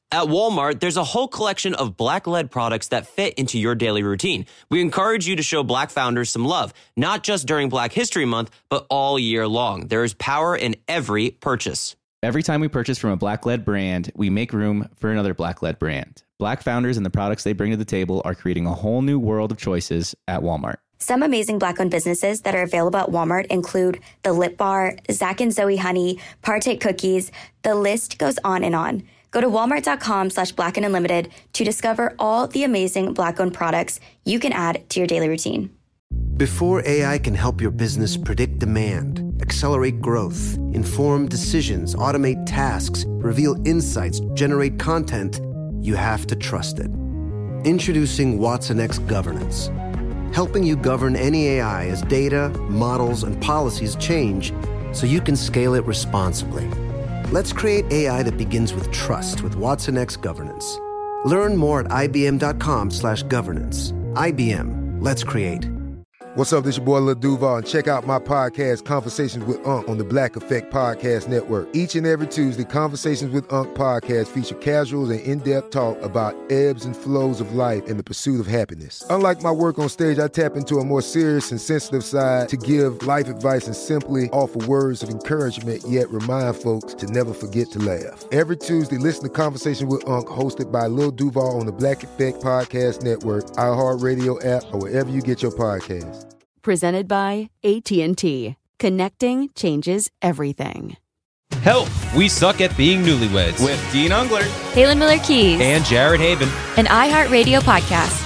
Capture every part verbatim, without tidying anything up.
At Walmart, there's a whole collection of Black-led products that fit into your daily routine. We encourage you to show Black founders some love, not just during Black History Month, but all year long. There is power in every purchase. Every time we purchase from a Black-led brand, we make room for another Black-led brand. Black founders and the products they bring to the table are creating a whole new world of choices at Walmart. Some amazing Black-owned businesses that are available at Walmart include The Lip Bar, Zach and Zoe Honey, Partake Cookies. The list goes on and on. Go to walmart.com slash black and unlimited to discover all the amazing Black-owned products you can add to your daily routine. Before A I can help your business predict demand, accelerate growth, inform decisions, automate tasks, reveal insights, generate content, you have to trust it. Introducing watsonx Governance, helping you govern any A I as data, models, and policies change so you can scale it responsibly. Let's create A I that begins with trust with watsonx Governance. Learn more at ibm.com slash governance. I B M. Let's create. What's up, this your boy Lil Duval, and check out my podcast, Conversations with Unc, on the Black Effect Podcast Network. Each and every Tuesday, Conversations with Unc podcast feature casuals and in-depth talk about ebbs and flows of life and the pursuit of happiness. Unlike my work on stage, I tap into a more serious and sensitive side to give life advice and simply offer words of encouragement, yet remind folks to never forget to laugh. Every Tuesday, listen to Conversation with Unc, hosted by Lil Duval on the Black Effect Podcast Network, iHeartRadio app, or wherever you get your podcasts. Presented by A T and T. Connecting changes everything. Help! We suck at being newlyweds. With Dean Ungler, Kaylin Miller Keys, and Jared Haven. An iHeartRadio podcast.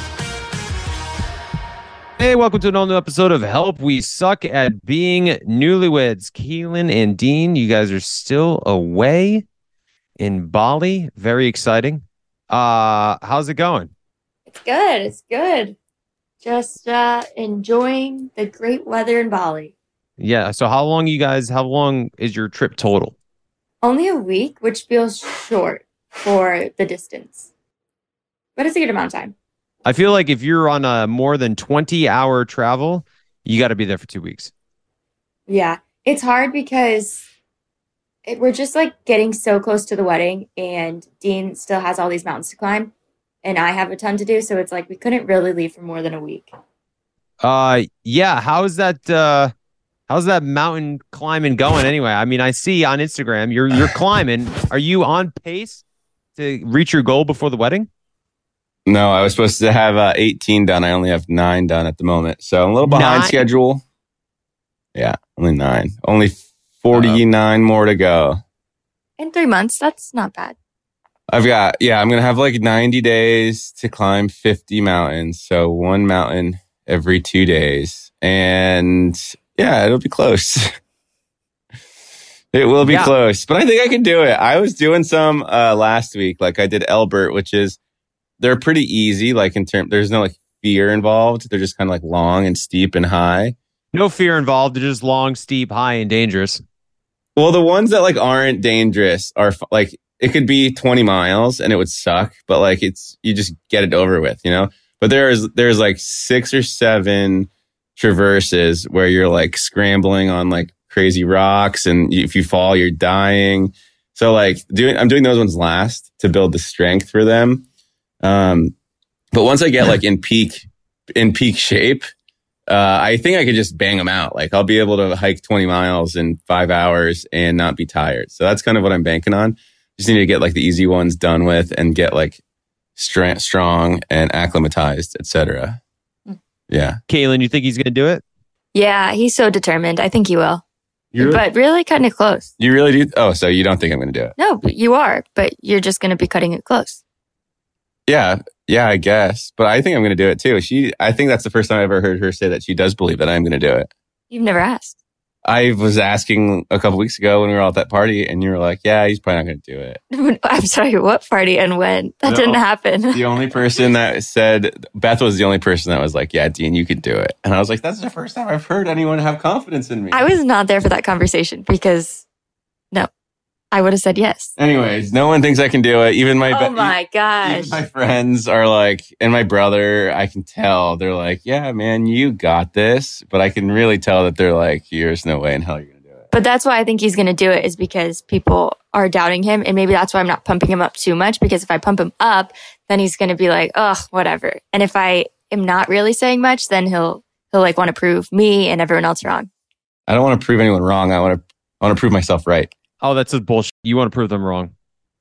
Hey, welcome to an all-new episode of Help! We Suck at Being Newlyweds. Keelan and Dean, you guys are still away in Bali. Very exciting. Uh, how's it going? It's good. It's good. Just uh, enjoying the great weather in Bali. Yeah. So how long you guys, how long is your trip total? Only a week, which feels short for the distance. But it's a good amount of time. I feel like if you're on a more than twenty hour travel, you got to be there for two weeks. Yeah. It's hard because it, we're just like getting so close to the wedding, and Dean still has all these mountains to climb. And I have a ton to do, so it's like we couldn't really leave for more than a week. Uh, yeah. How's that? Uh, how's that mountain climbing going anyway? I mean, I see on Instagram you're you're climbing. Are you on pace to reach your goal before the wedding? No, I was supposed to have uh, eighteen done. I only have nine done at the moment, so I'm a little behind nine? schedule. Yeah, only nine. Only forty-nine uh, more to go. In three months, that's not bad. I've got, yeah, I'm going to have like ninety days to climb fifty mountains. So one mountain every two days. And yeah, it'll be close. It will be yeah. close, but I think I can do it. I was doing some uh, last week. Like I did Elbert, which is, they're pretty easy. Like in terms, there's no like fear involved. They're just kind of like long and steep and high. No fear involved. They're just long, steep, high, and dangerous. Well, the ones that like aren't dangerous are like, it could be twenty miles and it would suck, but like it's, you just get it over with, you know? But there's, there's like six or seven traverses where you're like scrambling on like crazy rocks. And if you fall, you're dying. So like doing, I'm doing those ones last to build the strength for them. Um, but once I get like in peak, in peak shape, uh, I think I could just bang them out. Like I'll be able to hike twenty miles in five hours and not be tired. So that's kind of what I'm banking on. Just need to get like the easy ones done with and get like stra- strong and acclimatized, et cetera. Yeah. Kaylin, you think he's going to do it? Yeah, he's so determined. I think he will. You really? But really cutting it close. You really do? Oh, so you don't think I'm going to do it? No, but you are. But you're just going to be cutting it close. Yeah. Yeah, I guess. But I think I'm going to do it too. She, I think that's the first time I ever heard her say that she does believe that I'm going to do it. You've never asked. I was asking a couple weeks ago when we were all at that party, and you were like, yeah, he's probably not going to do it. I'm sorry, what party and when? That no, didn't happen. The only person that said, Beth was the only person that was like, yeah, Dean, you could do it. And I was like, that's the first time I've heard anyone have confidence in me. I was not there for that conversation because, no, I would have said yes. Anyways, no one thinks I can do it. Even my oh be- my gosh, even my friends are like, and my brother, I can tell they're like, yeah, man, you got this. But I can really tell that they're like, there's no way in hell you're gonna do it. But that's why I think he's going to do it, is because people are doubting him. And maybe that's why I'm not pumping him up too much, because if I pump him up, then he's going to be like, ugh, whatever. And if I am not really saying much, then he'll he'll like want to prove me and everyone else wrong. I don't want to prove anyone wrong. I want to I want to prove myself right. Oh, that's just bullshit. You want to prove them wrong.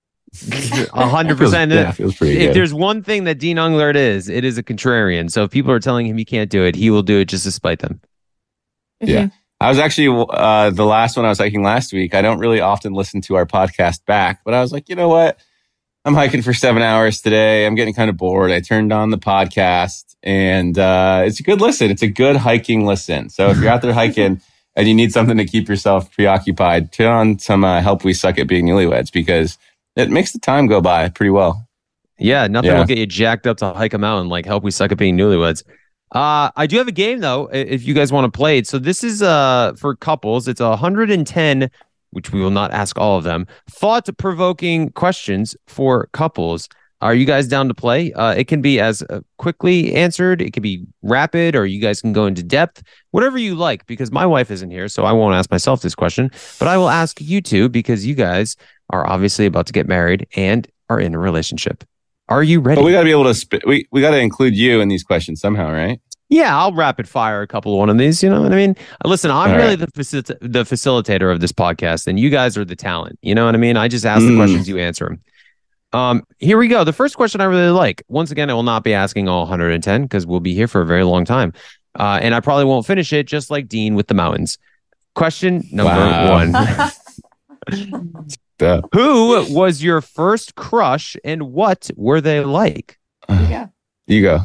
A hundred percent. Yeah, feels pretty If good. there's one thing that Dean Unglert is, it is a contrarian. So if people are telling him he can't do it, he will do it just to spite them. Yeah. I was actually, uh, the last one I was hiking last week. I don't really often listen to our podcast back, but I was like, you know what? I'm hiking for seven hours today. I'm getting kind of bored. I turned on the podcast and uh, it's a good listen. It's a good hiking listen. So if you're out there hiking and you need something to keep yourself preoccupied, turn on some uh, Help We Suck at Being Newlyweds, because it makes the time go by pretty well. Yeah, nothing Yeah. will get you jacked up to hike a mountain like Help We Suck at Being Newlyweds. Uh, I do have a game, though, i- if you guys want to play it. So this is uh for couples. It's one hundred ten, which we will not ask all of them, thought-provoking questions for couples. Are you guys down to play? Uh, it can be as uh, quickly answered. It can be rapid, or you guys can go into depth, whatever you like, because my wife isn't here, so I won't ask myself this question. But I will ask you two, because you guys are obviously about to get married and are in a relationship. Are you ready? But we got to be able to, sp- we, we got to include you in these questions somehow, right? Yeah, I'll rapid fire a couple of one of these. You know what I mean? Listen, I'm All really right. the facil- the facilitator of this podcast, and you guys are the talent. You know what I mean? I just ask the Mm. questions, you answer them. Um, here we go. The first question I really like. Once again, I will not be asking all one hundred ten because we'll be here for a very long time, uh, and I probably won't finish it. Just like Dean with the mountains. Question number Wow. one: Duh. Who was your first crush, and what were they like? Yeah. You go.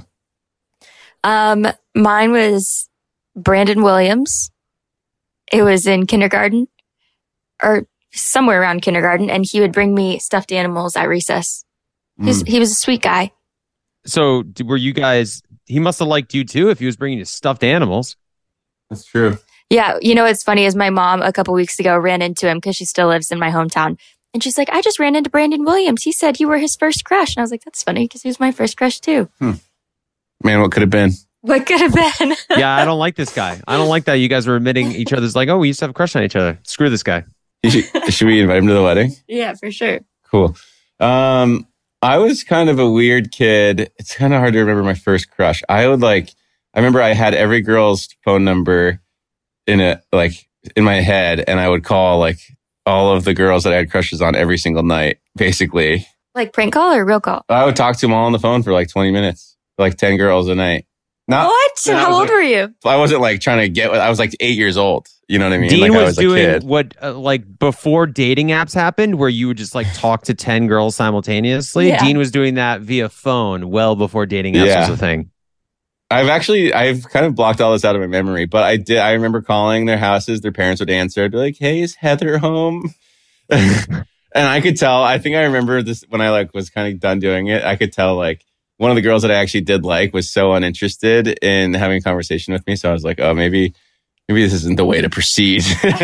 Um, mine was Brandon Williams. It was in kindergarten or somewhere around kindergarten, and he would bring me stuffed animals at recess. He's, Mm. He was a sweet guy. So, d- were you guys? He must have liked you too if he was bringing you stuffed animals. That's true. Yeah, you know what's funny is my mom a couple weeks ago ran into him because she still lives in my hometown. And she's like, I just ran into Brandon Williams. He said you were his first crush. And I was like, that's funny because he was my first crush too. Man, what could have been? What could have been? Yeah, I don't like this guy. I don't like that you guys were admitting each other's like, oh, we used to have a crush on each other. Screw this guy. You should, should we invite him to the wedding? Yeah, for sure. Cool. Um, I was kind of a weird kid. It's kind of hard to remember my first crush. I would like, I remember I had every girl's phone number in a, like in my head, and I would call like all of the girls that I had crushes on every single night, basically. Like prank call or real call? I would talk to them all on the phone for like twenty minutes, like ten girls a night. Not, what? when I How was, old like- were you? I wasn't like trying to get, I was like eight years old. You know what I mean? Dean like I was, was a doing kid. what, uh, like before dating apps happened, where you would just like talk to ten girls simultaneously. Yeah. Dean was doing that via phone well before dating apps Yeah. was a thing. I've actually, I've kind of blocked all this out of my memory, but I did, I remember calling their houses, their parents would answer. I'd be like, hey, is Heather home? And I could tell, I think I remember this when I like was kind of done doing it. I could tell like one of the girls that I actually did like was so uninterested in having a conversation with me. So I was like, oh, maybe, maybe this isn't the way to proceed.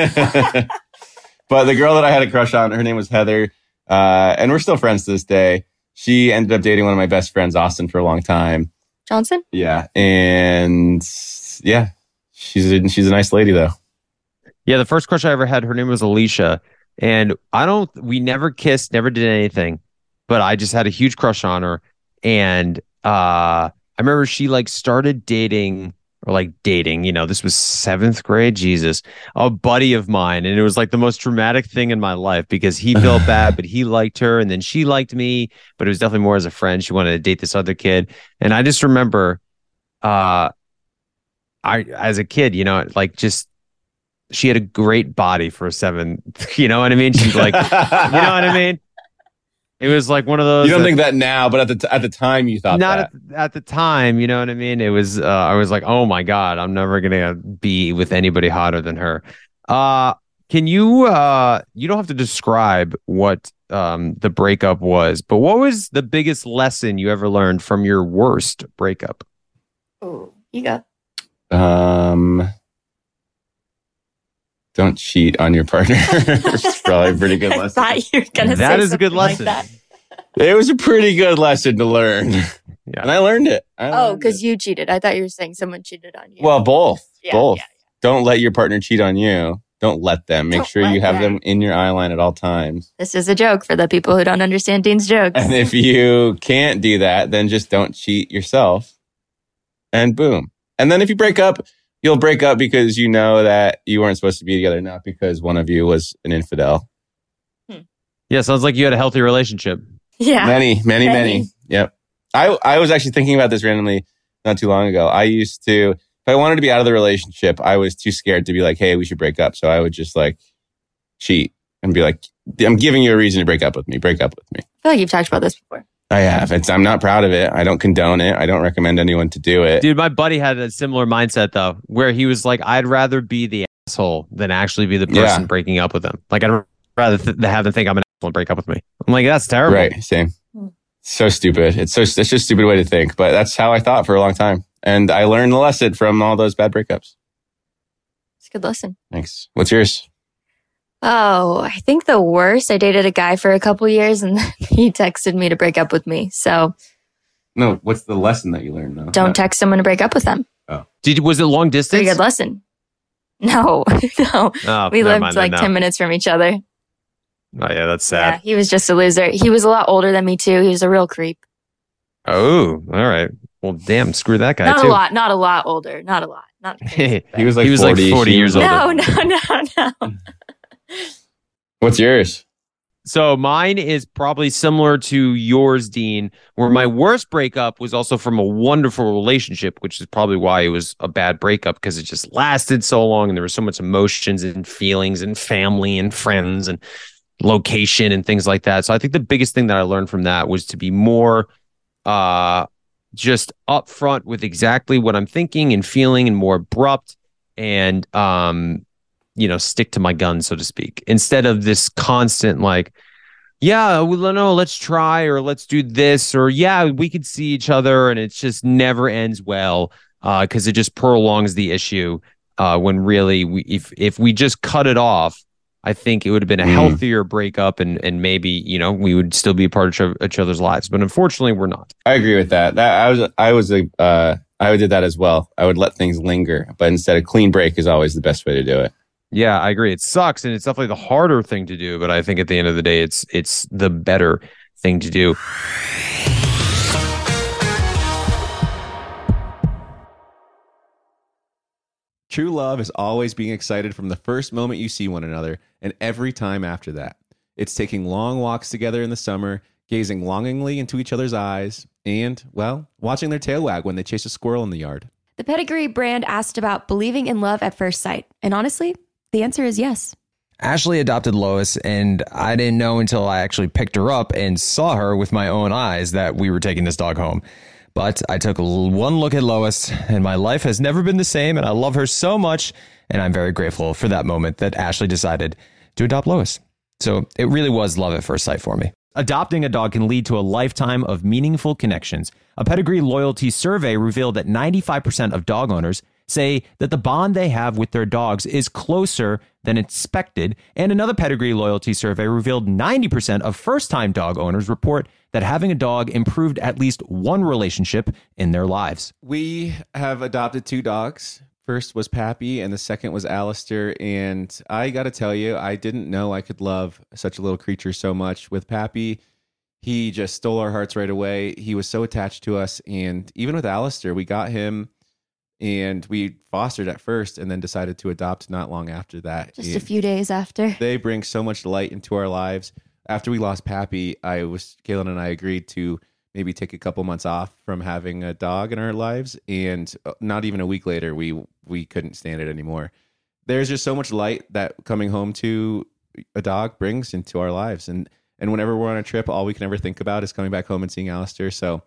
But the girl that I had a crush on, her name was Heather. Uh, and we're still friends to this day. She ended up dating one of my best friends, Austin, for a long time. Johnson? Yeah. And yeah, she's a, she's a nice lady though. Yeah, the first crush I ever had, her name was Alicia. And I don't, we never kissed, never did anything, but I just had a huge crush on her. And uh, I remember she like started dating or like dating, you know, this was seventh grade, Jesus, a buddy of mine. And it was like the most traumatic thing in my life because he felt bad, but he liked her. And then she liked me, but it was definitely more as a friend. She wanted to date this other kid. And I just remember, uh, I, as a kid, you know, like just, she had a great body for a seven. You know what I mean? She's like, you know what I mean? It was like one of those. You don't that- think that now, but at the t- at the time you thought not that. at, at the time, you know what I mean? It was, uh, I was like, oh my God, I'm never going to be with anybody hotter than her. Uh, can you, uh, you don't have to describe what um, the breakup was, but what was the biggest lesson you ever learned from your worst breakup? Oh, you go. Um, don't cheat on your partner. It's probably a pretty good I lesson. thought you were going to say That is a good something like lesson. that. It was a pretty good lesson to learn. Yeah. And I learned it. I Oh, learned because it. you cheated. I thought you were saying someone cheated on you. Well, both. Yeah, both. yeah, Don't let your partner cheat on you. Don't let them. Make Don't sure you let have them. them in your eye line at all times. This is a joke for the people who don't understand Dean's jokes. And if you can't do that, then just don't cheat yourself. And boom. And then if you break up, you'll break up because you know that you weren't supposed to be together, not because one of you was an infidel. Yeah, sounds like you had a healthy relationship. Yeah. Many, many, many. Many. Yep. I, I was actually thinking about this randomly not too long ago. I used to, if I wanted to be out of the relationship, I was too scared to be like, hey, we should break up. So I would just like cheat and be like, I'm giving you a reason to break up with me. Break up with me. I feel like you've talked about this before. I have. It's, I'm not proud of it. I don't condone it. I don't recommend anyone to do it. Dude, my buddy had a similar mindset though, where he was like, I'd rather be the asshole than actually be the person Yeah. breaking up with them. Like, I'd rather th- have them think I'm an asshole and break up with me. I'm like, that's terrible. Right. Same. So stupid. It's so, it's just a stupid way to think, but that's how I thought for a long time. And I learned the lesson from all those bad breakups. It's a good lesson. Thanks. What's yours? Oh, I think the worst. I dated a guy for a couple years and then he texted me to break up with me. So No, what's the lesson that you learned though? don't Not- text someone to break up with them. Did was it long distance? Pretty good lesson. No, no. Oh, We never lived mind like then, no. ten minutes from each other. Oh yeah, that's Yeah, sad. he was just a loser. He was a lot older than me too. He was a real creep. Oh, all right. Well, damn, screw that guy Not too. a lot, not a lot older. Not a lot. Not crazy, He was like he was like forty, forty she years was- older. No, no, no, no. What's yours? So mine is probably similar to yours, Dean, where my worst breakup was also from a wonderful relationship, which is probably why it was a bad breakup because it just lasted so long and there was so much emotions and feelings and family and friends and location and things like that. So I think the biggest thing that I learned from that was to be more uh, just upfront with exactly what I'm thinking and feeling and more abrupt and um you know, stick to my guns, so to speak, instead of this constant like, yeah, well, no, let's try or let's do this or yeah, we could see each other and it just never ends well because uh, it just prolongs the issue uh, when really we, if if we just cut it off, I think it would have been a Mm. healthier breakup and and maybe, you know, we would still be a part of each other's lives. But unfortunately, we're not. I agree with that. That I was I was a uh, I did that as well. I would let things linger, but instead a clean break is always the best way to do it. Yeah, I agree. It sucks and it's definitely the harder thing to do, but I think at the end of the day, it's it's the better thing to do. True love is always being excited from the first moment you see one another and every time after that. It's taking long walks together in the summer, gazing longingly into each other's eyes, and, well, watching their tail wag when they chase a squirrel in the yard. The Pedigree brand asked about believing in love at first sight. And honestly, the answer is yes. Ashley adopted Lois, and I didn't know until I actually picked her up and saw her with my own eyes that we were taking this dog home. But I took l- one look at Lois, and my life has never been the same, and I love her so much, and I'm very grateful for that moment that Ashley decided to adopt Lois. So it really was love at first sight for me. Adopting a dog can lead to a lifetime of meaningful connections. A Pedigree loyalty survey revealed that ninety-five percent of dog owners say that the bond they have with their dogs is closer than expected. And another Pedigree loyalty survey revealed ninety percent of first-time dog owners report that having a dog improved at least one relationship in their lives. We have adopted two dogs. First was Pappy, and the second was Alistair. And I got to tell you, I didn't know I could love such a little creature so much. With Pappy, he just stole our hearts right away. He was so attached to us. And even with Alistair, we got him and we fostered at first and then decided to adopt not long after that. Just a And few days after. they bring so much light into our lives. After we lost Pappy, I was Kaylin and I agreed to maybe take a couple months off from having a dog in our lives, and not even a week later, we we couldn't stand it anymore. There's just so much light that coming home to a dog brings into our lives, and and whenever we're on a trip, all we can ever think about is coming back home and seeing Alistair. So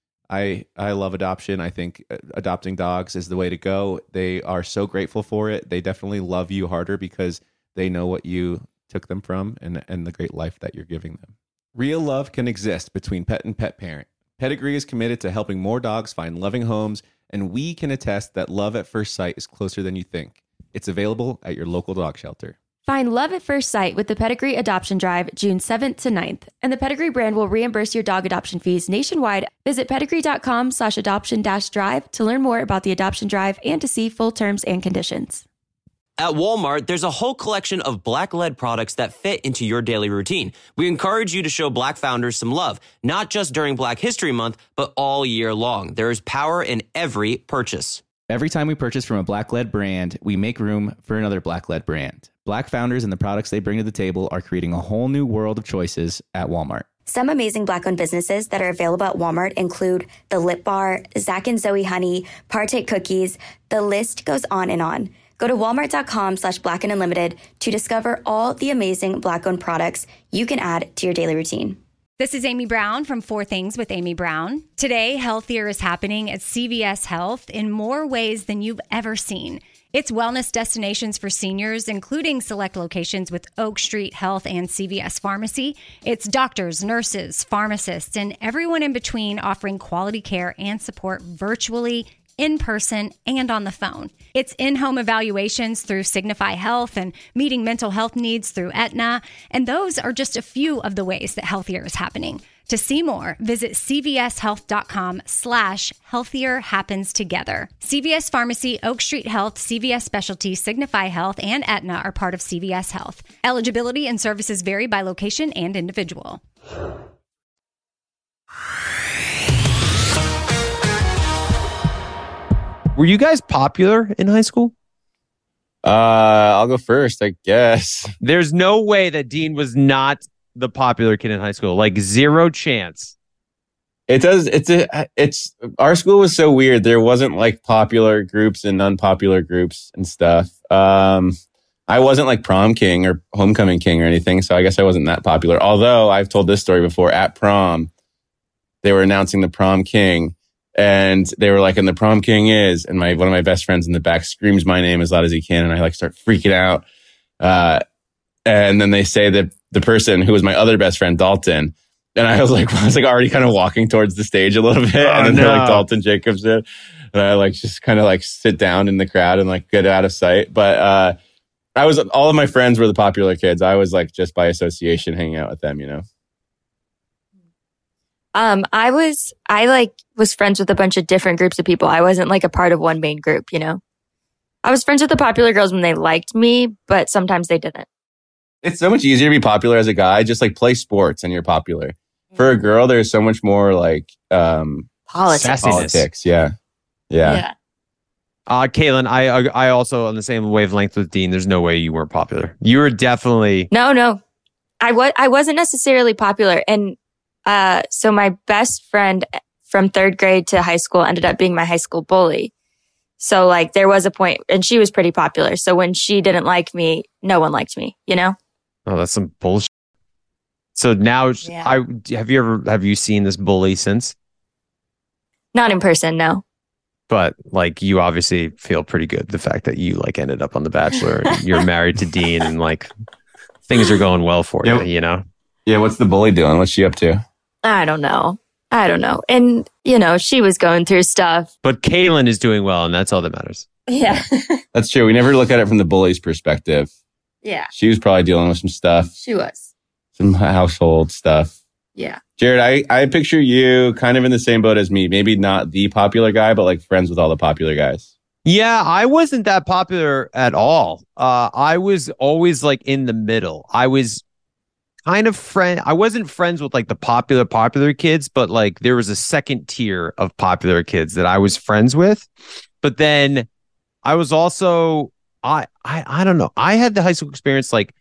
I I love adoption. I think adopting dogs is the way to go. They are so grateful for it. They definitely love you harder because they know what you took them from and and the great life that you're giving them. Real love can exist between pet and pet parent. Pedigree is committed to helping more dogs find loving homes, and we can attest that love at first sight is closer than you think. It's available at your local dog shelter. Find love at first sight with the Pedigree Adoption Drive June seventh to ninth, and the Pedigree brand will reimburse your dog adoption fees nationwide. Visit pedigree.com slash adoption dash drive to learn more about the adoption drive and to see full terms and conditions. At Walmart, there's a whole collection of black-led products that fit into your daily routine. We encourage you to show Black founders some love, not just during Black History Month, but all year long. There is power in every purchase. Every time we purchase from a Black-led brand, we make room for another Black-led brand. Black founders and the products they bring to the table are creating a whole new world of choices at Walmart. Some amazing Black-owned businesses that are available at Walmart include The Lip Bar, Zach and Zoe Honey, Partake Cookies. The list goes on and on. Go to walmart.com slash black and unlimited to discover all the amazing Black-owned products you can add to your daily routine. This is Amy Brown from Four Things with Amy Brown. Today, healthier is happening at C V S Health in more ways than you've ever seen. It's wellness destinations for seniors, including select locations with Oak Street Health and C V S Pharmacy. It's doctors, nurses, pharmacists, and everyone in between offering quality care and support virtually, in person, and on the phone. It's in-home evaluations through Signify Health and meeting mental health needs through Aetna. And those are just a few of the ways that healthier is happening. To see more, visit cvshealth.com slash healthier happens together. C V S Pharmacy, Oak Street Health, C V S Specialty, Signify Health, and Aetna are part of C V S Health. Eligibility and services vary by location and individual. Were you guys popular in high school? Uh, I'll go first, I guess. There's no way that Dean was not the popular kid in high school. Like zero chance. It does. It's a. It's our school was so weird. There wasn't like popular groups and unpopular groups and stuff. Um, I wasn't like prom king or homecoming king or anything, so I guess I wasn't that popular. Although I've told this story before. At prom, they were announcing the prom king. And they were like, and the prom king is, and my one of my best friends in the back screams my name as loud as he can, and I like start freaking out. Uh, and then they say that the person who was my other best friend, Dalton, and I was like, I was like already kind of walking towards the stage a little bit, oh, and then no. they're like Dalton Jacobson, and I like just kind of like sit down in the crowd and like get out of sight. But uh, I was all of my friends were the popular kids. I was like just by association hanging out with them, you know. Um, I was, I like was friends with a bunch of different groups of people. I wasn't like a part of one main group, you know. I was friends with the popular girls when they liked me, but sometimes they didn't. It's so much easier to be popular as a guy. Just like play sports and you're popular. For a girl, there's so much more like um, politics. Politics, yeah, yeah. yeah. Uh, Kaylin, I I also on the same wavelength with Dean. There's no way you weren't popular. You were definitely no, no. I was I wasn't necessarily popular, and uh, so my best friend from third grade to high school ended up being my high school bully. So like there was a point, and she was pretty popular. So when she didn't like me, no one liked me. You know. Oh, that's some bullshit. So now, Yeah. I have you ever have you seen this bully since? Not in person, no. But like you obviously feel pretty good the fact that you like ended up on The Bachelor. And you're married to Dean, and like things are going well for Yeah. you. You know. Yeah. What's the bully doing? What's she up to? I don't know. I don't know. And you know, she was going through stuff. But Kaylin is doing well, and that's all that matters. Yeah. That's true. We never look at it from the bully's perspective. Yeah. She was probably dealing with some stuff, She was. some household stuff. Yeah. Jared, I, I picture you kind of in the same boat as me. Maybe not the popular guy, but like friends with all the popular guys. Yeah, I wasn't that popular at all. Uh, I was always like in the middle. I was kind of friend. I wasn't friends with like the popular popular kids, but like there was a second tier of popular kids that I was friends with. But then I was also I I I don't know. I had the high school experience like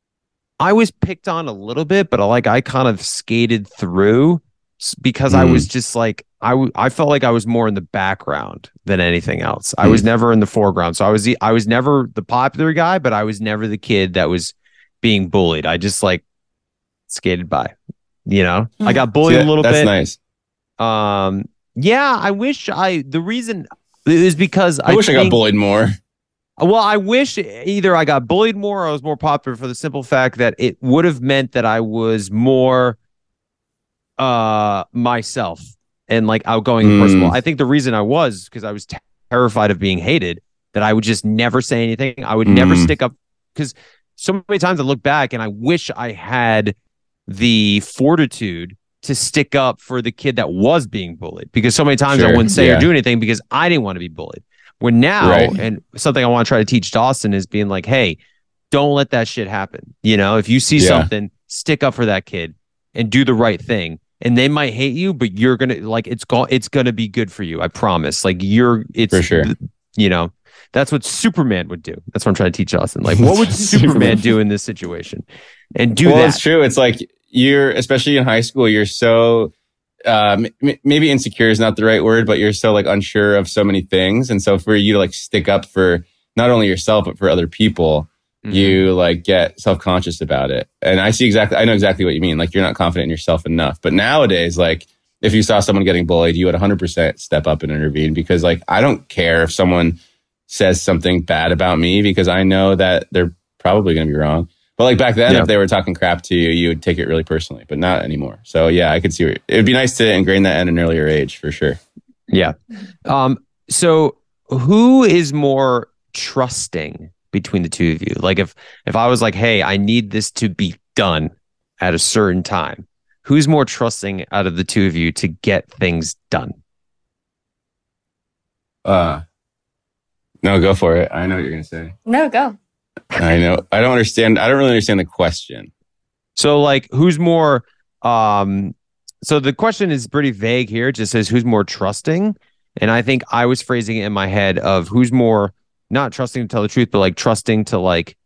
I was picked on a little bit, but like I kind of skated through s- because I Mm. was just like I w- I felt like I was more in the background than anything else. I was never in the foreground. So I was the, I was never the popular guy, but I was never the kid that was being bullied. I just like skated by. You know, I got bullied See, a little that's bit. nice. Um, yeah, I wish I. The reason is because I, I wish I got think- bullied more. Well, I wish either I got bullied more or I was more popular for the simple fact that it would have meant that I was more uh myself and like outgoing and Mm. personal. I think the reason I was because I was t- terrified of being hated, that I would just never say anything. I would never Mm. stick up because so many times I look back and I wish I had the fortitude to stick up for the kid that was being bullied, because so many times I Sure, wouldn't say yeah. or do anything because I didn't want to be bullied. When now, Right. and something I want to try to teach Dawson is being like, hey, don't let that shit happen. You know, if you see Yeah. something, stick up for that kid and do the right thing. And they might hate you, but you're gonna like it's go- it's gonna be good for you. I promise. Like you're it's For sure. you know, that's what Superman would do. That's what I'm trying to teach Dawson. Like, what would Superman do in this situation? And do well, that. it's true. It's like you're, especially in high school, you're so uh, m- maybe insecure is not the right word, but you're so like unsure of so many things. And so for you to like stick up for not only yourself, but for other people, mm-hmm. you like get self-conscious about it. And I see exactly, I know exactly what you mean. Like you're not confident in yourself enough. But nowadays, like if you saw someone getting bullied, you would one hundred percent step up and intervene, because like I don't care if someone says something bad about me, because I know that they're probably going to be wrong. But like back then, Yeah. if they were talking crap to you, you would take it really personally, but not anymore. So yeah, I could see where, it would be nice to ingrain that at an earlier age for sure. Yeah. Um, so who is more trusting between the two of you? Like if if I was like, hey, I need this to be done at a certain time, who's more trusting out of the two of you to get things done? Uh, no, go for it. I know what you're going to say. No, go. I know. I don't understand. I don't really understand the question. So like who's more um so the question is pretty vague here. It just says who's more trusting. And I think I was phrasing it in my head of who's more not trusting to tell the truth, but like trusting to like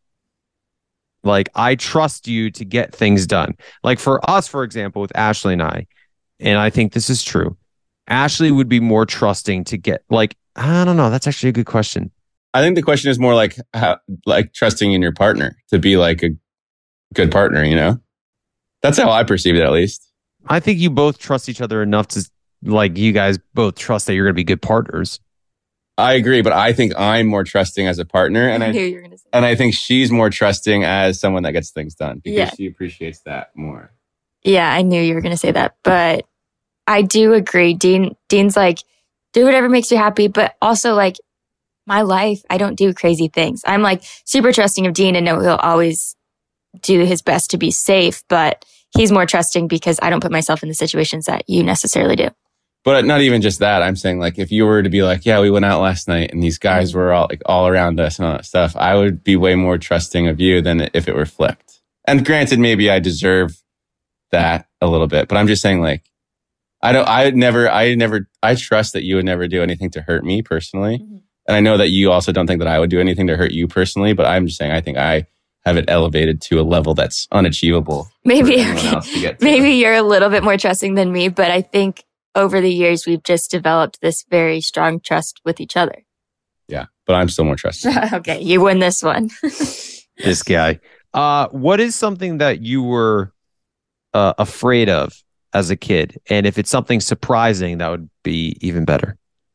like I trust you to get things done. Like for us, for example, with Ashley and I, and I think this is true, Ashley would be more trusting to get like, I don't know. That's actually a good question. I think the question is more like how, like trusting in your partner to be like a good partner, you know? That's how I perceive it, at least. I think you both trust each other enough to like you guys both trust that you're going to be good partners. I agree, but I think I'm more trusting as a partner, and I, I knew you were gonna say and I think she's more trusting as someone that gets things done, because Yeah. she appreciates that more. Yeah, I knew you were going to say that, but I do agree. Dean, Dean's like, do whatever makes you happy, but also like my life, I don't do crazy things. I'm like super trusting of Dean and know he'll always do his best to be safe, but he's more trusting because I don't put myself in the situations that you necessarily do. But not even just that. I'm saying like if you were to be like, yeah, we went out last night and these guys were all like all around us and all that stuff, I would be way more trusting of you than if it were flipped. And granted, maybe I deserve that a little bit, but I'm just saying like, I don't, I would never, I never, I trust that you would never do anything to hurt me personally. Mm-hmm. And I know that you also don't think that I would do anything to hurt you personally, but I'm just saying, I think I have it elevated to a level that's unachievable. Maybe, for anyone okay. else to get to. Maybe you're a little bit more trusting than me, but I think over the years, we've just developed this very strong trust with each other. Yeah, but I'm still more trusting. Okay, you win this one. This guy. Uh, what is something that you were uh, afraid of as a kid? And if it's something surprising, that would be even better.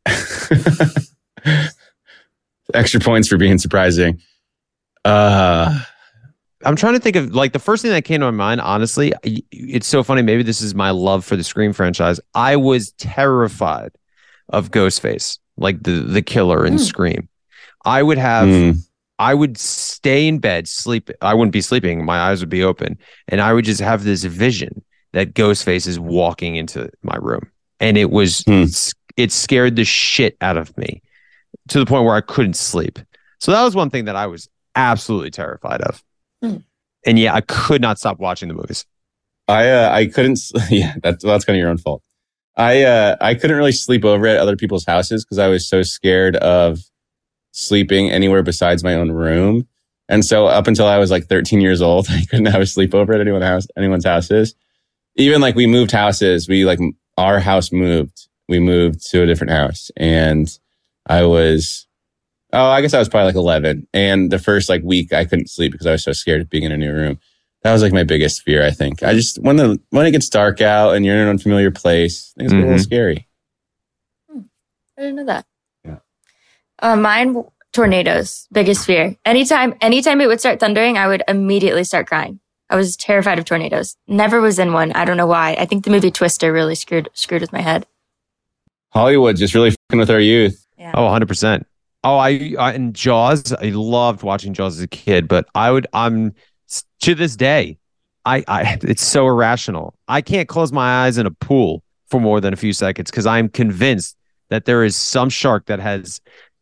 Extra points for being surprising. Uh, I'm trying to think of like the first thing that came to my mind, honestly. It's so funny. Maybe this is my love for the Scream franchise. I was terrified of Ghostface, like the, the killer in mm. Scream. I would have, mm. I would stay in bed, sleep. I wouldn't be sleeping. My eyes would be open. And I would just have this vision that Ghostface is walking into my room. And it was, mm. it scared the shit out of me to the point where I couldn't sleep. So that was one thing that I was absolutely terrified of. Mm. And yeah, I could not stop watching the movies. I uh, I couldn't. Yeah, that's that's kind of your own fault. I uh, I couldn't really sleep over at other people's houses because I was so scared of sleeping anywhere besides my own room. And so up until I was like thirteen years old, I couldn't have a sleepover at anyone's house, anyone's houses. Even like we moved houses. We like our house moved. We moved to a different house, and I was. Oh, I guess I was probably like eleven. And the first like week I couldn't sleep because I was so scared of being in a new room. That was like my biggest fear, I think. I just, when the when it gets dark out and you're in an unfamiliar place, things mm-hmm. get a little scary. Hmm. I didn't know that. Yeah. Uh, mine, tornadoes, biggest fear. Anytime, anytime it would start thundering, I would immediately start crying. I was terrified of tornadoes. Never was in one. I don't know why. I think the movie Twister really screwed screwed with my head. Hollywood just really fucking with our youth. Yeah. Oh, one hundred percent. Oh, I, I in Jaws, I loved watching Jaws as a kid, but I would, I'm to this day, I, I, it's so irrational. I can't close my eyes in a pool for more than a few seconds because I'm convinced that there is some shark that has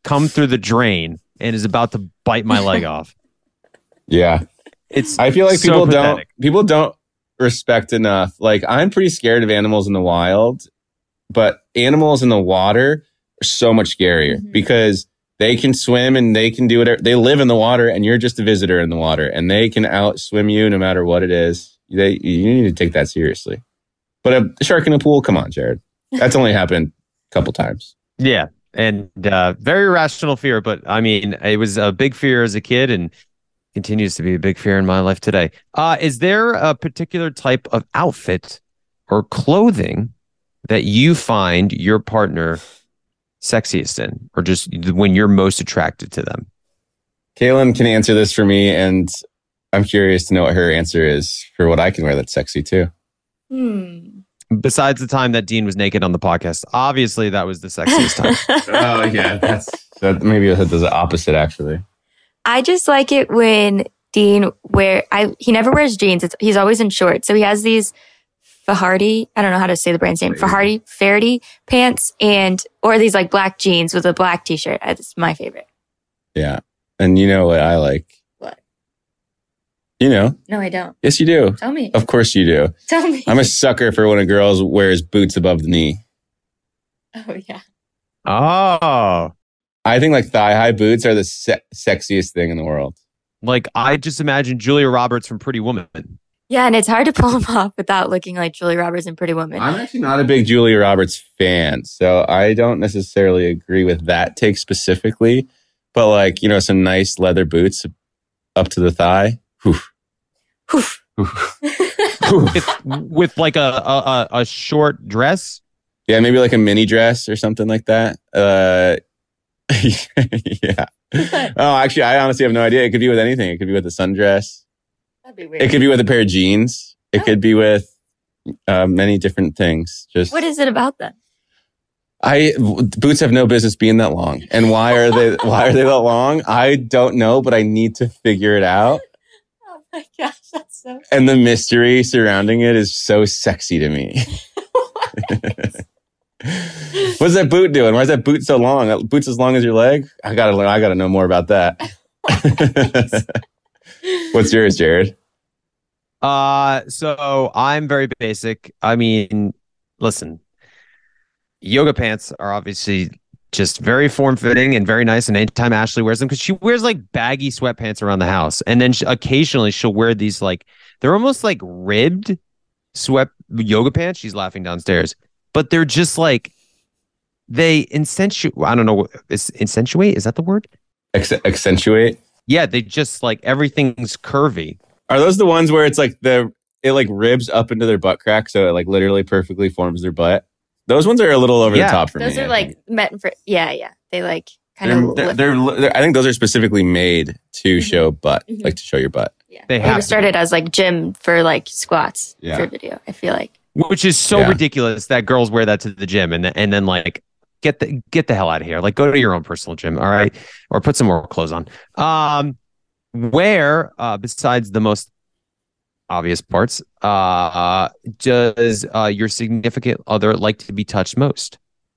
come through the drain and is about to bite my leg off. Yeah. It's I feel like so people pathetic. don't people don't respect enough. Like I'm pretty scared of animals in the wild, but animals in the water are so much scarier mm-hmm. because they can swim and they can do whatever. They live in the water and you're just a visitor in the water and they can outswim you no matter what it is. They you need to take that seriously. But a shark in a pool, come on, Jared. That's only happened a couple times. Yeah. And uh, very irrational fear, but I mean, it was a big fear as a kid and continues to be a big fear in my life today. Uh, is there a particular type of outfit or clothing that you find your partner sexiest in, or just when you're most attracted to them? Kaylin can answer this for me, and I'm curious to know what her answer is for what I can wear that's sexy too. Hmm. Besides the time that Dean was naked on the podcast, obviously that was the sexiest time. Oh yeah, that's that, maybe it does the opposite actually. I just like it when Dean wear. I he never wears jeans. It's, he's always in shorts. So he has these Fahardy. I don't know how to say the brand's name. Fahardy Faherty pants and or these like black jeans with a black t-shirt. It's my favorite. Yeah, and you know what I like? What? You know? No, I don't. Yes, you do. Tell me. Of course you do. Tell me. I'm a sucker for when a girl wears boots above the knee. Oh yeah. Oh. I think like thigh high boots are the se- sexiest thing in the world. Like I just imagine Julia Roberts from Pretty Woman. Yeah, and it's hard to pull them off without looking like Julia Roberts in Pretty Woman. I'm actually not a big Julia Roberts fan, so I don't necessarily agree with that take specifically. But like, you know, some nice leather boots up to the thigh. Whew. with, with like a, a a short dress. Yeah, maybe like a mini dress or something like that. Uh, yeah. Oh, actually, I honestly have no idea. It could be with anything. It could be with a sundress. That'd be weird. It could be with a pair of jeans. It oh. could be with uh, many different things. Just what is it about them? I boots have no business being that long. And why are they? Why are they that long? I don't know, but I need to figure it out. Oh my gosh, that's so. And the mystery surrounding it is so sexy to me. What's that boot doing? Why is that boot so long? That boot's as long as your leg? I gotta learn. I gotta know more about that. What's yours, Jared? Uh, so I'm very basic. I mean, listen, yoga pants are obviously just very form fitting and very nice. And anytime Ashley wears them, because she wears like baggy sweatpants around the house, and then she, occasionally she'll wear these like they're almost like ribbed sweat yoga pants. She's laughing downstairs. But they're just like, they accentuate, I don't know, is accentuate? Is that the word? Ex- accentuate? Yeah, they just like, everything's curvy. Are those the ones where it's like the, it like ribs up into their butt crack so it like literally perfectly forms their butt? Those ones are a little over yeah. the top for those me. Those are I like think. meant for, yeah, yeah. They like kind they're, of. They're, they're, they're, I think those are specifically made to mm-hmm. show butt, mm-hmm. like to show your butt. Yeah. They, they have were started as like gym for like squats yeah. for video, I feel like. Which is so yeah. ridiculous that girls wear that to the gym and then, and then like get the get the hell out of here. Like go to your own personal gym, all right, or put some more clothes on. Um, where uh, besides the most obvious parts, uh, does uh, your significant other like to be touched most?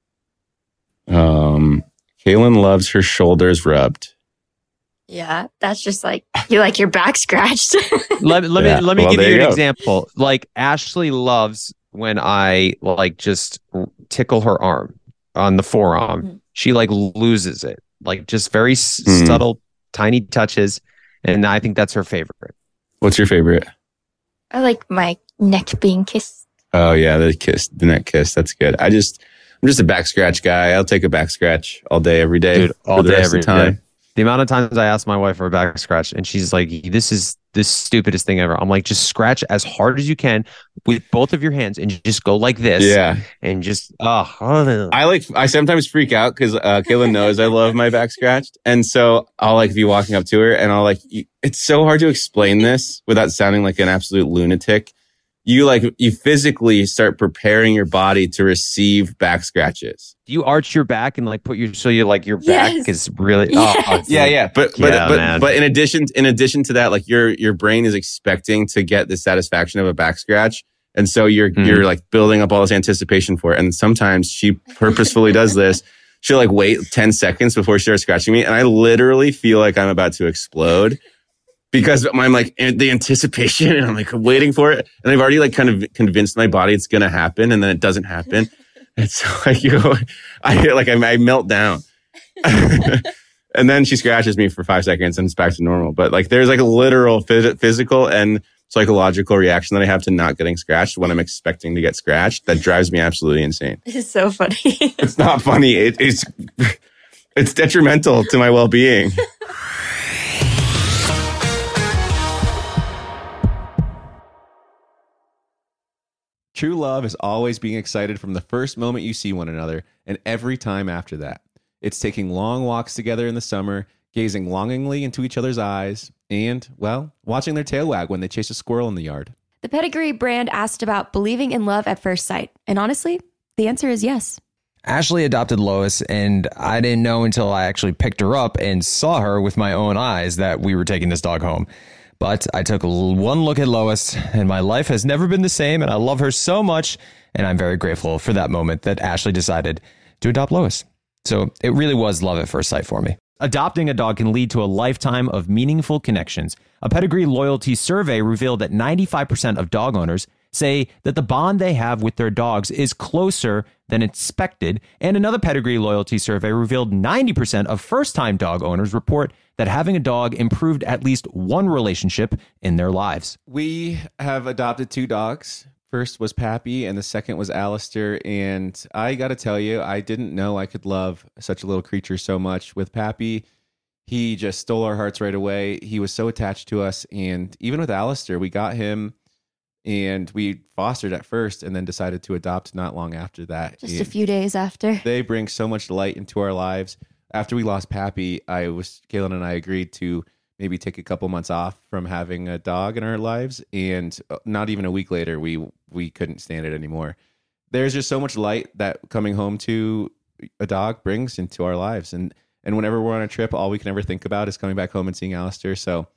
Um, Kaylin loves her shoulders rubbed. Yeah, that's just like you like your back scratched. let let yeah. me let me well, give you you an go. example. Like Ashley loves when I like just tickle her arm on the forearm. Mm-hmm. She like loses it, like just very mm-hmm. subtle, tiny touches, and I think that's her favorite. What's your favorite? I like my neck being kissed. Oh yeah, the kiss, the neck kiss. That's good. I just I'm just a back scratch guy. I'll take a back scratch all day, every day, Dude, all for the day, rest every of the time. Day. The amount of times I ask my wife for a back scratch and she's like, this is the stupidest thing ever. I'm like, just scratch as hard as you can with both of your hands and just go like this. Yeah. And just, oh. oh. I like, I sometimes freak out because uh, Kaylin knows I love my back scratched. And so I'll like be walking up to her and I'll like, you, it's so hard to explain this without sounding like an absolute lunatic. You like, you physically start preparing your body to receive back scratches. Do you arch your back and like put your, so you like your back yes. is really, yes. oh, yeah, yeah. But, but, yeah, but, man. but in addition, in addition to that, like your, your brain is expecting to get the satisfaction of a back scratch. And so you're, mm-hmm. you're like building up all this anticipation for it. And sometimes she purposefully does this. she'll like wait ten seconds before she starts scratching me. And I literally feel like I'm about to explode because I'm like the anticipation and I'm like waiting for it. And I've already like kind of convinced my body it's going to happen. And then it doesn't happen. It's like, you know, I like, I, I melt down. And then she scratches me for five seconds and it's back to normal. But like, there's like a literal phys- physical and psychological reaction that I have to not getting scratched when I'm expecting to get scratched. That drives me absolutely insane. It's so funny. It's not funny. It, it's, it's detrimental to my well-being. True love is always being excited from the first moment you see one another and every time after that. It's taking long walks together in the summer, gazing longingly into each other's eyes, and, well, watching their tail wag when they chase a squirrel in the yard. The Pedigree brand asked about believing in love at first sight. And honestly, the answer is yes. Ashley adopted Lois, and I didn't know until I actually picked her up and saw her with my own eyes that we were taking this dog home. But I took one look at Lois, and my life has never been the same, and I love her so much, and I'm very grateful for that moment that Ashley decided to adopt Lois. So it really was love at first sight for me. Adopting a dog can lead to a lifetime of meaningful connections. A Pedigree loyalty survey revealed that ninety-five percent of dog owners say that the bond they have with their dogs is closer than expected. And another Pedigree loyalty survey revealed ninety percent of first-time dog owners report that having a dog improved at least one relationship in their lives. We have adopted two dogs. First was Pappy, and the second was Alistair. And I got to tell you, I didn't know I could love such a little creature so much. With Pappy, he just stole our hearts right away. He was so attached to us. And even with Alistair, we got him and we fostered at first and then decided to adopt not long after that. Just and a few days after. They bring so much light into our lives. After we lost Pappy, I was, Kaylin and I agreed to maybe take a couple months off from having a dog in our lives. And not even a week later, we we couldn't stand it anymore. There's just so much light that coming home to a dog brings into our lives. And and whenever we're on a trip, all we can ever think about is coming back home and seeing Alistair. So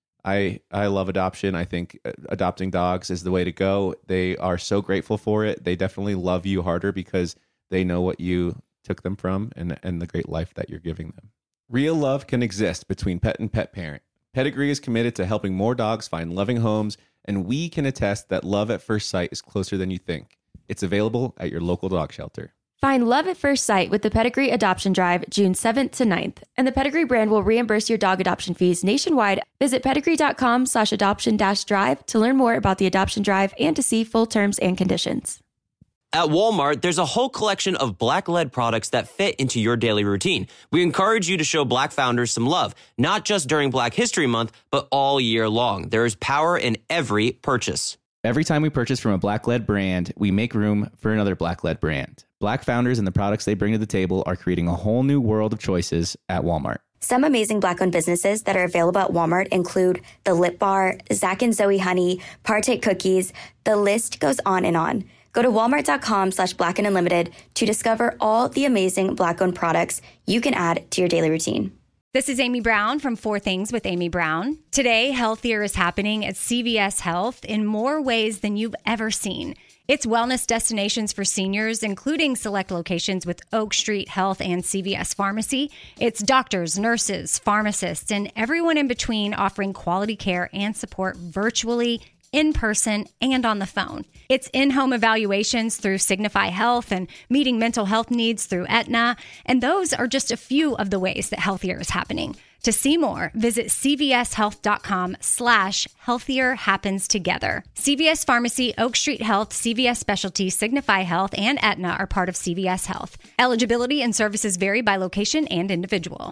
I I love adoption. I think adopting dogs is the way to go. They are so grateful for it. They definitely love you harder because they know what you took them from and, and the great life that you're giving them. Real love can exist between pet and pet parent. Pedigree is committed to helping more dogs find loving homes, and we can attest that love at first sight is closer than you think. It's available at your local dog shelter. Find love at first sight with the Pedigree Adoption Drive June seventh to ninth, and the Pedigree brand will reimburse your dog adoption fees nationwide. Visit pedigree.com slash adoption dash drive to learn more about the adoption drive and to see full terms and conditions. At Walmart, there's a whole collection of Black-led products that fit into your daily routine. We encourage you to show Black founders some love, not just during Black History Month, but all year long. There is power in every purchase. Every time we purchase from a Black-led brand, we make room for another Black-led brand. Black founders and the products they bring to the table are creating a whole new world of choices at Walmart. Some amazing Black-owned businesses that are available at Walmart include The Lip Bar, Zach and Zoe Honey, Partake Cookies. The list goes on and on. Go to walmart.com slash black and unlimited to discover all the amazing Black-owned products you can add to your daily routine. This is Amy Brown from Four Things with Amy Brown. Today, healthier is happening at C V S Health in more ways than you've ever seen. It's wellness destinations for seniors, including select locations with Oak Street Health and C V S Pharmacy. It's doctors, nurses, pharmacists, and everyone in between offering quality care and support virtually, in person, and on the phone. It's in-home evaluations through Signify Health and meeting mental health needs through Aetna. And those are just a few of the ways that healthier is happening. To see more, visit cvshealth.com slash healthier happens together. C V S Pharmacy, Oak Street Health, C V S Specialty, Signify Health, and Aetna are part of C V S Health. Eligibility and services vary by location and individual.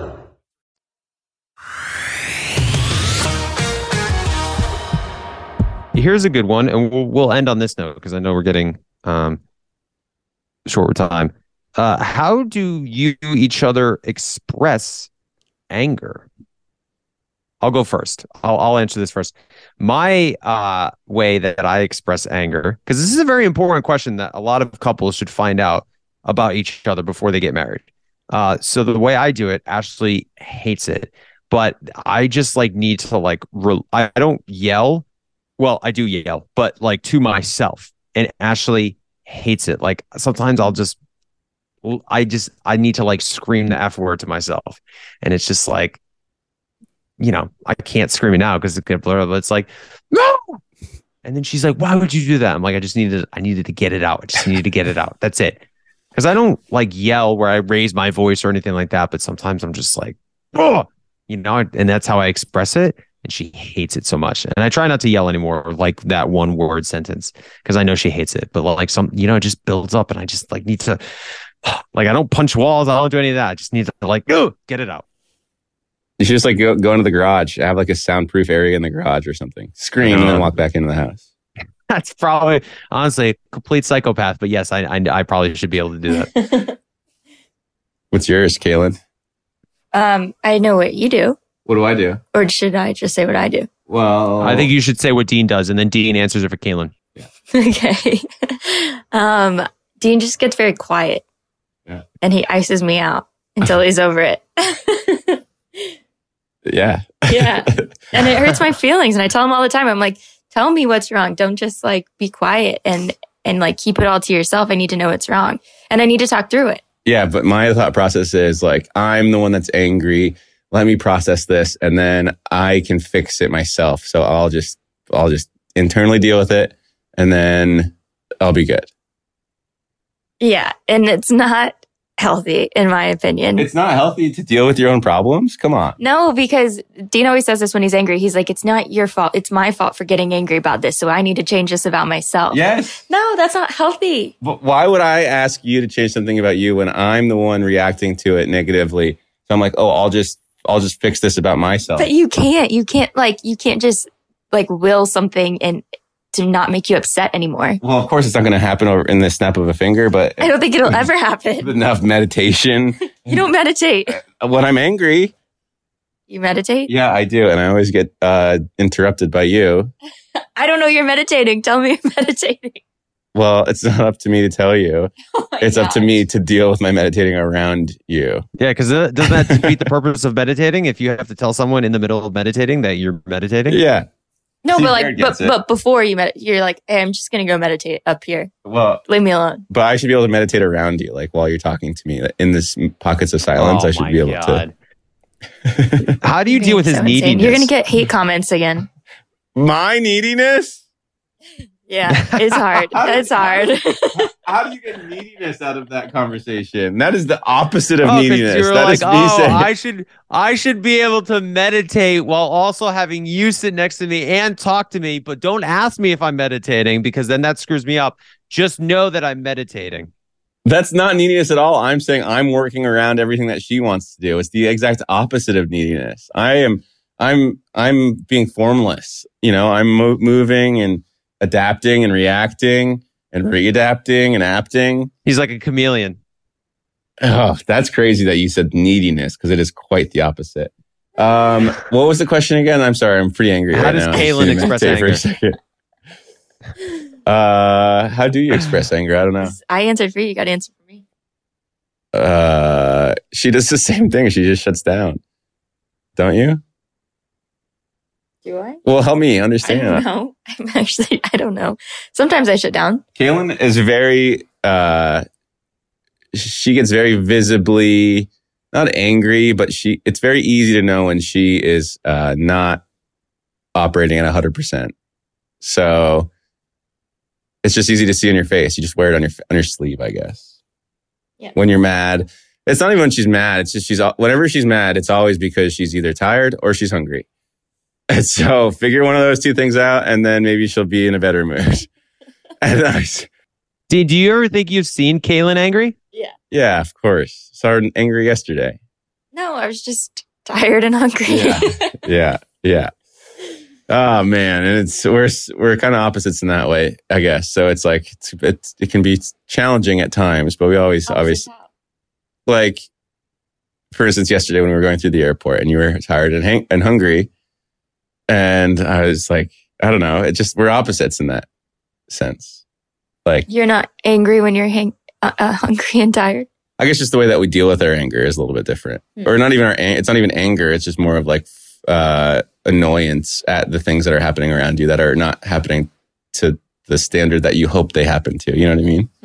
Here's a good one, and we'll, we'll end on this note because I know we're getting um, short with time. Uh, how do you each other express anger? I'll go first. I'll, I'll answer this first. My uh, way that I express anger, because this is a very important question that a lot of couples should find out about each other before they get married. Uh, so the way I do it, Ashley hates it, but I just like need to like, re- I don't yell. Well, I do yell, but like to myself, and Ashley hates it. Like sometimes I'll just I just I need to like scream the F word to myself, and it's just like, you know, I can't scream it out because it's gonna blur. But it's like, no. And then she's like, why would you do that? I'm like, I just needed, I needed to get it out. I just needed to get it out. That's it. Because I don't like yell where I raise my voice or anything like that. But sometimes I'm just like, oh, you know, and that's how I express it. And she hates it so much. And I try not to yell anymore, like that one word sentence, because I know she hates it. But like some, you know, it just builds up and I just like need to, like, I don't punch walls. I don't do any of that. I just need to like, oh, get it out. You should just like go, go into the garage, have like a soundproof area in the garage or something. Scream and then walk back into the house. That's probably, honestly, a complete psychopath. But yes, I, I I probably should be able to do that. What's yours, Kaylin? Um, I know what you do. What do I do? Or should I just say what I do? Well, I think you should say what Dean does, and then Dean answers it for Kaylin. Yeah. Okay. um, Dean just gets very quiet. Yeah. And he ices me out until he's over it. Yeah. Yeah. And it hurts my feelings. And I tell him all the time, I'm like, tell me what's wrong. Don't just like be quiet and, and like keep it all to yourself. I need to know what's wrong. And I need to talk through it. Yeah. But my thought process is like, I'm the one that's angry. Let me process this and then I can fix it myself. So I'll just, I'll just internally deal with it and then I'll be good. Yeah. And it's not healthy, in my opinion. It's not healthy to deal with your own problems. Come on. No, because Dean always says this when he's angry. He's like, it's not your fault. It's my fault for getting angry about this. So I need to change this about myself. Yes. No, that's not healthy. But why would I ask you to change something about you when I'm the one reacting to it negatively? So I'm like, oh, I'll just, I'll just fix this about myself. But you can't, you can't like, you can't just like will something and to not make you upset anymore. Well, of course, it's not going to happen over in the snap of a finger, but I don't think it'll ever happen. Enough meditation. You don't meditate. When I'm angry. You meditate? Yeah, I do. And I always get uh, interrupted by you. I don't know you're meditating. Tell me you're meditating. Well, it's not up to me to tell you. Oh it's gosh. up to me to deal with my meditating around you. Yeah, because doesn't that defeat the purpose of meditating if you have to tell someone in the middle of meditating that you're meditating? Yeah. No, See, but Jared like, gets but, it. but before you med- you're like, hey, I'm just going to go meditate up here. Well, Leave me alone. but I should be able to meditate around you, like while you're talking to me in this pockets of silence. Oh I should my be able God. to. How do you deal with his So insane. neediness? You're going to get hate comments again. My neediness? Yeah, it's hard. It's hard. How do you get neediness out of that conversation? That is the opposite of Oh, 'cause neediness. you're That like, is me oh, saying. I should, I should be able to meditate while also having you sit next to me and talk to me. But don't ask me if I'm meditating because then that screws me up. Just know that I'm meditating. That's not neediness at all. I'm saying I'm working around everything that she wants to do. It's the exact opposite of neediness. I am, I'm, I'm being formless. You know, I'm mo- moving and adapting and reacting and readapting and apting. He's like a chameleon. Oh, that's crazy that you said neediness because it is quite the opposite. Um, what was the question again? I'm sorry, I'm pretty angry How right does now. Kaylin Just express meditate for a anger? second. Uh, how do you express anger? I don't know. I answered for you. You got to answer for me. Uh, she does the same thing. She just shuts down. Don't you? Do I? Well, help me I understand. don't know. I'm actually, I don't know. Sometimes I shut down. Kaylin is very, uh, she gets very visibly, not angry, but she, it's very easy to know when she is, uh, not operating at a hundred percent. So it's just easy to see on your face. You just wear it on your, on your sleeve, I guess. Yeah. When you're mad, it's not even when she's mad. It's just, she's, whenever she's mad, it's always because she's either tired or she's hungry. And so figure one of those two things out and then maybe she'll be in a better mood. And I, Do, do you ever think you've seen Kaylin angry? Yeah. yeah, of course. Saw her angry yesterday. No, I was just tired and hungry. Yeah. Yeah. Yeah. Oh man. And it's, we're, we're kind of opposites in that way, I guess. So it's like, it's, it's it can be challenging at times, but we always, obviously, like, for instance, yesterday when we were going through the airport and you were tired and, hang- and hungry. And I was like, I don't know. It just, we're opposites in that sense. Like, You're not angry when you're hang- uh, uh, hungry and tired. I guess just the way that we deal with our anger is a little bit different. Hmm. Or not even our, ang- it's not even anger. It's just more of like, uh, annoyance at the things that are happening around you that are not happening to the standard that you hope they happen to. You know what I mean? Hmm.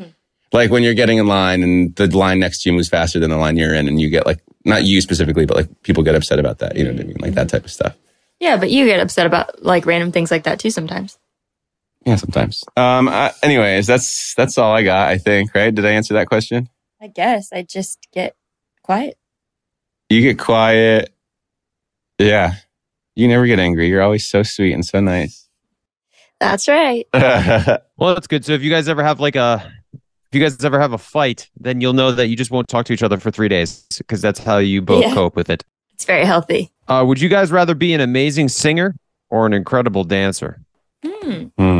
Like when you're getting in line and the line next to you moves faster than the line you're in, and you get like, not you specifically, but like people get upset about that. You know what I mean? Like that type of stuff. Yeah, but you get upset about like random things like that too sometimes. Yeah, sometimes. Um. Uh, anyways, that's that's all I got, I think, right? Did I answer that question? I guess I just get quiet. You get quiet. Yeah. You never get angry. You're always so sweet and so nice. That's right. Well, that's good. So if you guys ever have like a, if you guys ever have a fight, then you'll know that you just won't talk to each other for three days because that's how you both Yeah. cope with it. It's very healthy. Uh, would you guys rather be an amazing singer or an incredible dancer? Hmm. Hmm.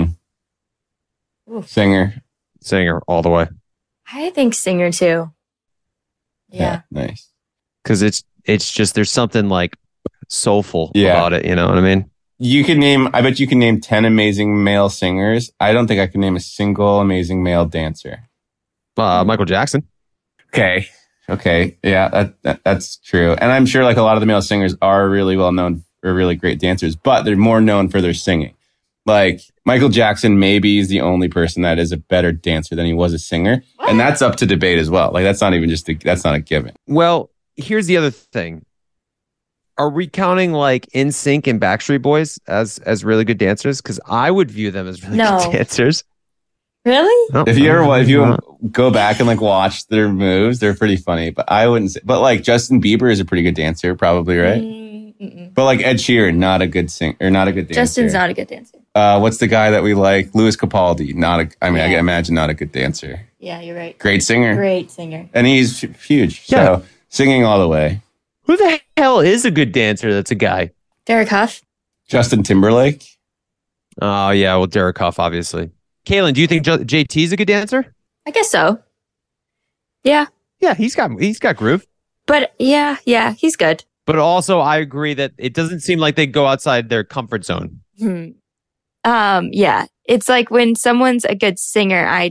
Singer. Singer all the way. I think singer too. Yeah. Nice. Because it's it's just there's something like soulful Yeah. about it. You know what I mean? You could name, I bet you can name ten amazing male singers. I don't think I can name a single amazing male dancer. Uh, Michael Jackson. Okay. Okay. Yeah, that, that that's true. And I'm sure like a lot of the male singers are really well known for really great dancers, but they're more known for their singing. Like Michael Jackson maybe is the only person that is a better dancer than he was a singer. What? And that's up to debate as well. Like that's not even just, a, that's not a given. Well, here's the other thing. Are we counting like N Sync and Backstreet Boys as as really good dancers? Because I would view them as really No. good dancers. Really? No, If you ever, uh, if you uh, go back and like watch their moves, they're pretty funny, but I wouldn't say, but like Justin Bieber is a pretty good dancer, probably, right? Mm-mm. But like Ed Sheeran, not a good singer, or not a good dancer. Justin's not a good dancer. Uh, what's the guy that we like? Louis Capaldi. Not a. I mean, I Yeah. can imagine not a good dancer. Yeah, you're right. Great singer. Great singer. And he's h- huge. Yeah. So singing all the way. who the hell is a good dancer? That's a guy. Derek Huff. Justin Timberlake. Oh yeah, well Derek Huff, obviously. Kaylin, do you think J- JT is a good dancer? I guess so. Yeah. Yeah, he's got he's got groove. But yeah, yeah, he's good. But also, I agree that it doesn't seem like they go outside their comfort zone. Hmm. Um, yeah. It's like when someone's a good singer, I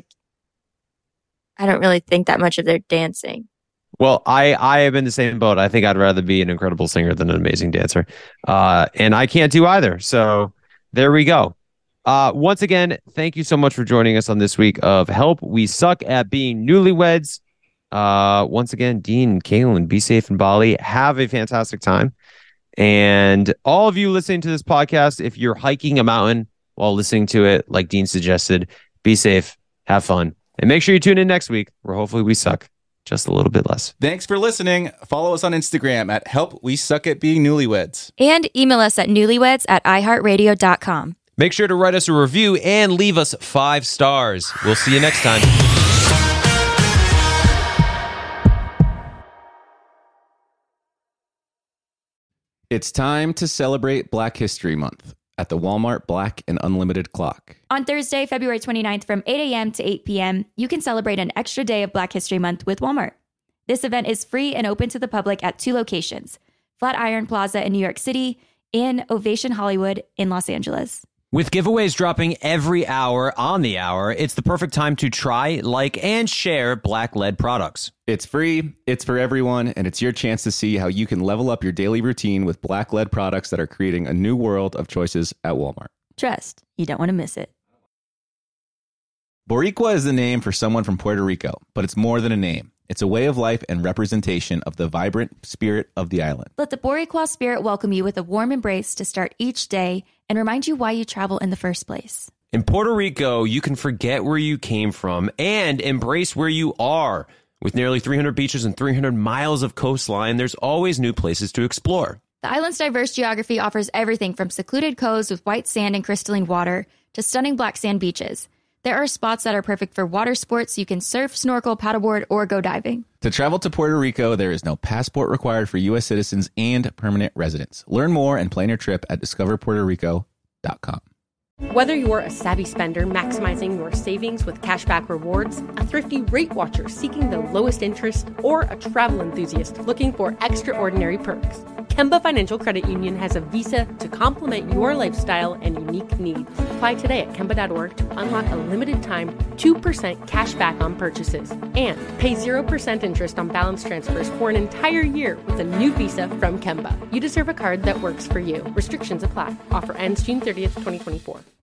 I don't really think that much of their dancing. Well, I I am in the same boat. I think I'd rather be an incredible singer than an amazing dancer, uh, and I can't do either. So there we go. Uh, once again, thank you so much for joining us on this week of Help We Suck at Being Newlyweds. Uh, once again, Dean and Kaylin, be safe in Bali. Have a fantastic time. And all of you listening to this podcast, if you're hiking a mountain while listening to it, like Dean suggested, be safe, have fun, and make sure you tune in next week where hopefully we suck just a little bit less. Thanks for listening. Follow us on Instagram at Help We Suck at Being Newlyweds. And email us at newlyweds at i heart radio dot com. Make sure to write us a review and leave us five stars. We'll see you next time. It's time to celebrate Black History Month at the Walmart Black and Unlimited Clock. On Thursday, February twenty-ninth from eight a.m. to eight p.m., you can celebrate an extra day of Black History Month with Walmart. This event is free and open to the public at two locations, Flatiron Plaza in New York City and Ovation Hollywood in Los Angeles. With giveaways dropping every hour on the hour, it's the perfect time to try, like, and share Black-led products. It's free, it's for everyone, and it's your chance to see how you can level up your daily routine with Black-led products that are creating a new world of choices at Walmart. Trust, you don't want to miss it. Boricua is the name for someone from Puerto Rico, but it's more than a name. It's a way of life and representation of the vibrant spirit of the island. Let the Boricua spirit welcome you with a warm embrace to start each day and remind you why you travel in the first place. In Puerto Rico, you can forget where you came from and embrace where you are. With nearly three hundred beaches and three hundred miles of coastline, there's always new places to explore. The island's diverse geography offers everything from secluded coves with white sand and crystalline water to stunning black sand beaches. There are spots that are perfect for water sports. You can surf, snorkel, paddleboard, or go diving. To travel to Puerto Rico, there is no passport required for U S citizens and permanent residents. Learn more and plan your trip at discover puerto rico dot com. Whether you're a savvy spender maximizing your savings with cashback rewards, a thrifty rate watcher seeking the lowest interest, or a travel enthusiast looking for extraordinary perks, Kemba Financial Credit Union has a visa to complement your lifestyle and unique needs. Apply today at kemba dot org to unlock a limited time two percent cash back on purchases and pay zero percent interest on balance transfers for an entire year with a new visa from Kemba. You deserve a card that works for you. Restrictions apply. Offer ends June thirtieth, twenty twenty-four.